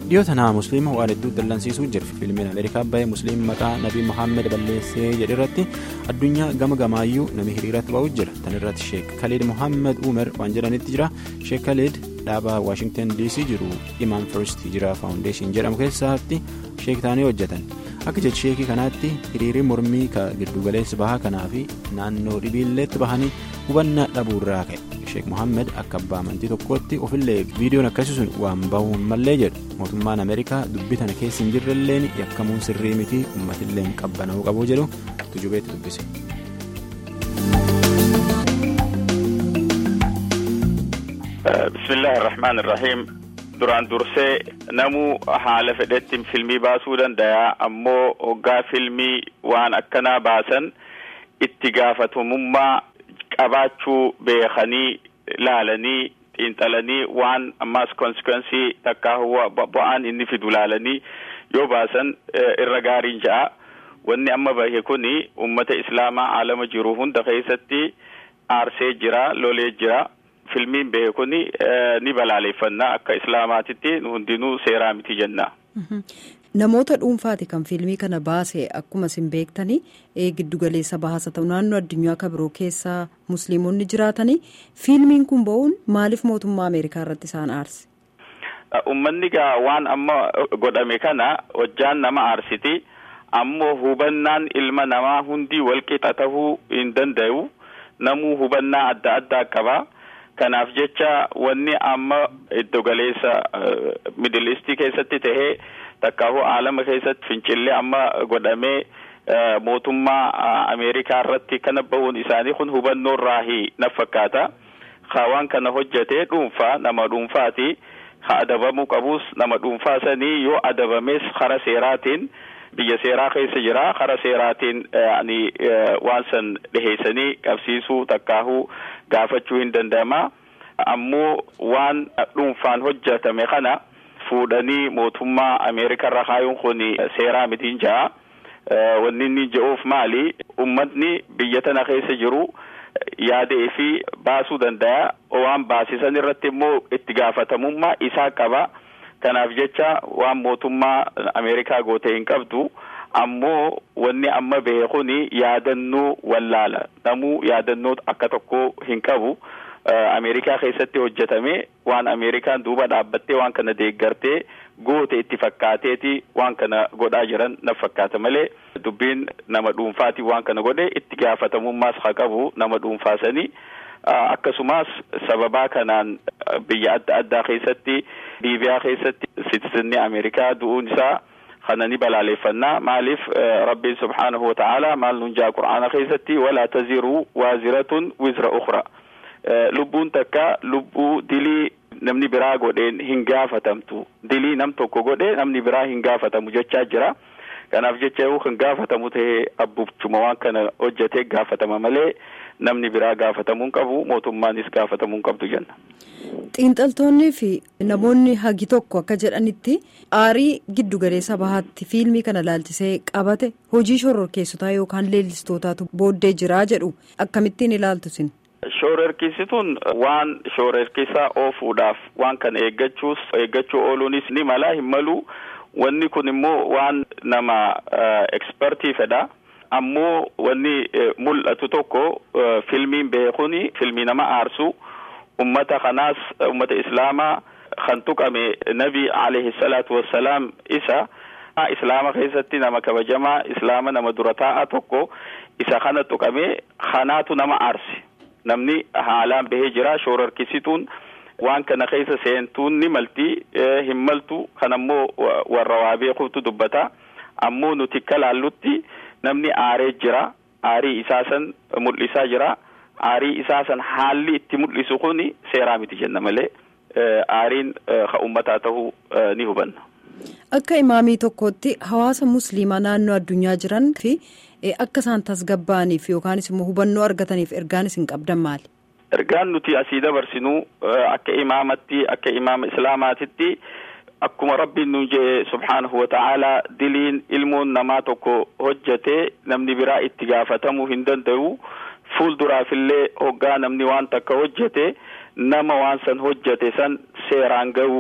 Dhiyootanaa musliima waan hedduu dallansiisuu jira. Fiilmiin Ameerikaa baay'ee musliim maqaa Nabii Muhammad balleessee jedhe irratti addunyaa gama gamaayyuu namni hiriirratti ba'uu jira. Tan irratti Sheek Khalid Muhammad Umar waan jedhanitti jira. Sheek Khalid dhaabaa Washington DC jiru Imam First Hijra Foundation jedhamu keessatti sheek ta'anii hojjetan. Akka jecha sheekii kanaatti hiriirri mormii ka giddugaleessi bahaa kanaa fi naannoo dhibiilleetti bahanii hubannaa dhabuurraa ka'e. Sheek Muhammad akka abbaa amantii tokkootti ofillee viidiyoon akkasii sun waan bahuu hin mallee jedhu. Mootummaan Ameerikaa dubbii tana keessa hin jirrelleen yakkamuun sirrii miti uummatillee hin qabbana'uu qabu jedhu tujubeetti dubbise. Bismillaahi Irrahmaan Irrahiim. Duraan dursee namuu haala fedhetti filmii baasuu danda'a. Ammoo hoggaa filmii waan akkanaa baasan itti gaafatamummaa qabaachuu beekanii laalanii xiinxalanii waan ammaas konsekwensii takkaa bu'aan inni fidu laalanii yoo baasan irra gaariin ja'a. Wanni amma bahe kuni ummata islaamaa alama jiru hunda keessatti aarsee jira, lolee jira. Filmiin bahe kuni ni balaaleffannaa akka islaamaatitti hundinuu seeraa miti jenna. Namoota dhuunfaati kan filmii kana baase akkuma isin beektanii giddugaleessa bahaasa ta'u naannoo addunyaa akka biroo keessa musliimonni jiraatanii filmiin kun ba'uun maaliif mootummaa Ameerikaa irratti isaan aarse? Uummanni gaa waan amma godhame kana hojjaan nama aarsiti. Ammoo hubannaan ilma namaa hundi walqixa tahuu hin danda'u. Namuu hubannaa adda addaa qaba. Kanaaf jecha wanni amma giddugaleessa Middle East keessatti tahee takkaahu alama keessatti fincillee amma godhamee mootummaa Ameerikaa irratti kana bahuun isaanii kun hubannoo raahi na fakkaata. Waan kana hojjetee dhuunfaa nama dhuunfaati. Ha adabamuu qabus nama dhuunfaa sanii yoo adabames kara seeraatiin biyya seeraa keessa jira. Kara seeraatiin waan san dhiheessanii qabsiisuu takkaahu gaafachuu hin danda'ama. Ammoo waan dhuunfaan hojjetame kana fuudhanii mootummaa Ameerikaa irra kaayuun kun seeraa mitiin ja'a. Wanni inni je'uuf maali? Uummatni biyya tana keessa jiru yaadee fi baasuu danda'a. Waan baasisan irratti immoo itti gaafatamummaa isaa qaba. Kanaaf jecha waan mootummaa Ameerikaa gootee hin qabdu. Ammoo wanni amma bahe kuni yaadannoo wallaala. Namuu yaadannoo akka tokko hin qabu. Ameerikaa keessatti hojjetame waan Ameerikaan duuba dhaabbattee waan kana deeggartee goote itti fakkaateeti waan kana godhaa jiran na fakkaata malee dubbiin nama dhuunfaati waan kana godhe itti gaafatamummaas haa qabu nama dhuunfaasanii. Akkasumas sababaa kanaan biyya adda addaa keessatti Liibiyaa keessatti siitizinni Ameerikaa du'uun isaa kana ni balaaleffannaa. Maaliif Rabbiin subhaanahu wa ta'ala maal nun jaa Qur'aana keessatti walaa taziru waaziratun wizra ukhra. Lubbuun takka lubbuu dilii namni biraa godheen hin gaafatamtu. Dilii nam tokko godhe namni biraa hin gaafatamu jechaa jira. Kanaaf jecha yoo kan gaafatamu ta'ee abbuuchuma waan kana hojjetee gaafatama malee namni biraa gaafatamuu qabu mootummaanis gaafatamuu qabdu jenna. Xiinxaltoonnii fi namoonni hagi tokko akka jedhanitti aarii giddugaleessa bahaatti fiilmii kana laalchisee qabate hojii shororkeessotaa yookaan leellistootaatu booddee jiraa jedhu akkamittiin ilaaltu sin? Shororkeessituun waan shororkeessaa oofuudhaaf waan kana eeggachuu ooluunis ni mala hin malu. Wanni kun immoo waan nama ekspertii fedha. Ammoo wanni mul'atu tokko filmiin beekuni filmii nama aarsu ummata kanaas ummata islaamaa kan tuqame nabi alayhi salatu wassalaam isa islaama keessatti nama kabajamaa islaama nama dura taa'aa tokko isa kana tuqame kanaatu nama aarsi. Namni haalaan bahee jira. Shororkeessituun waan kana keessa seentuun ni malti hin maltu. Kanammoo warra waa beekuutu dubbata. Ammoo nuti kalaallutti namni aaree jira. Aarii isaasan mul'isaa jira. Aarii isaasan haalli itti mul'isu kuni seeraa miti jenna malee aariin ka ummataa ta'uu ni hubanna. Akka imaamii tokkotti hawaasa musliimaa naannoo addunyaa jiran fi akka isaan tasgabbaa'aniif yookaanis immoo hubannoo argataniif ergaan isin qabdan maali? Ergaan nuti asii dabarsinu akka imaamatti akka imaama islaamaatitti akkuma rabbiin nu jedhe subhaanahu wa ta'ala diliin ilmoon namaa tokko hojjetee namni biraa itti gaafatamuu hin danda'u. Fuulduraafillee hoggaa namni waan takka hojjete nama waan san hojjete san seeraan ga'u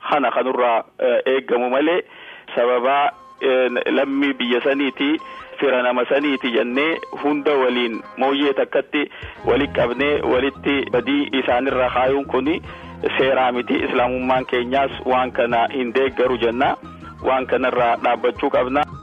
kana kanurraa eeggamu malee sababaa lammii biyya saniiti fira nama saniiti jennee hunda waliin mooyyee takkatti walitti qabnee walitti badii isaanirra kaayuun kuni seeraa miti. Islaamummaan keenyaas waan kana hin deeggaru jenna. Waan kanarraa dhaabbachuu qabna.